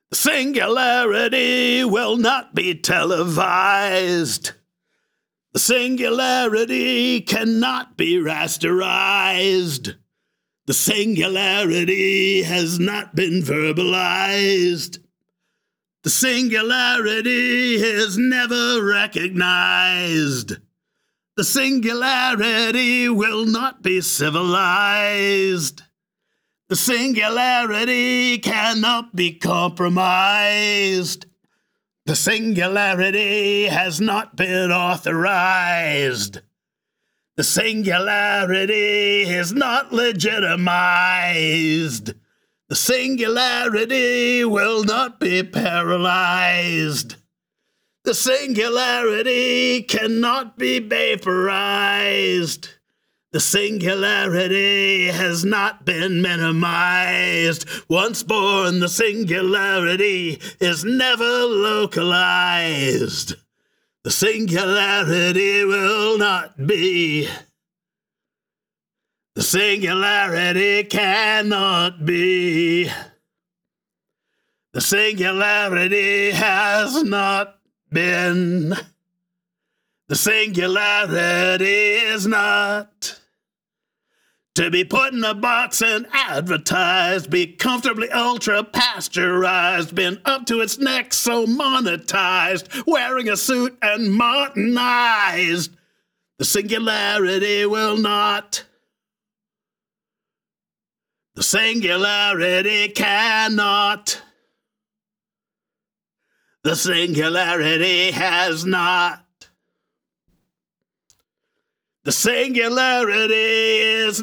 The singularity will not be televised. The singularity cannot be rasterized. The singularity has not been verbalized. The singularity is never recognized. The singularity will not be civilized. The singularity cannot be compromised. The singularity has not been authorized. The singularity is not legitimized. The singularity will not be paralyzed. The singularity cannot be vaporized. The singularity has not been minimized. Once born, the singularity is never localized. The singularity will not be. The singularity cannot be. The singularity has not been. The singularity is not to be put in a box and advertised, be comfortably ultra-pasteurized, been up to its neck so monetized, wearing a suit and martinized. The singularity will not. The singularity cannot. The singularity has not. The singularity is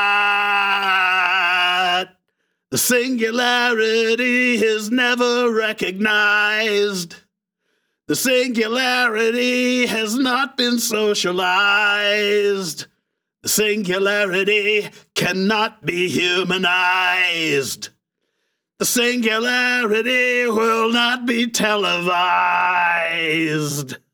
not. The singularity is never recognized. The singularity has not been socialized. The singularity cannot be humanized. The singularity will not be televised.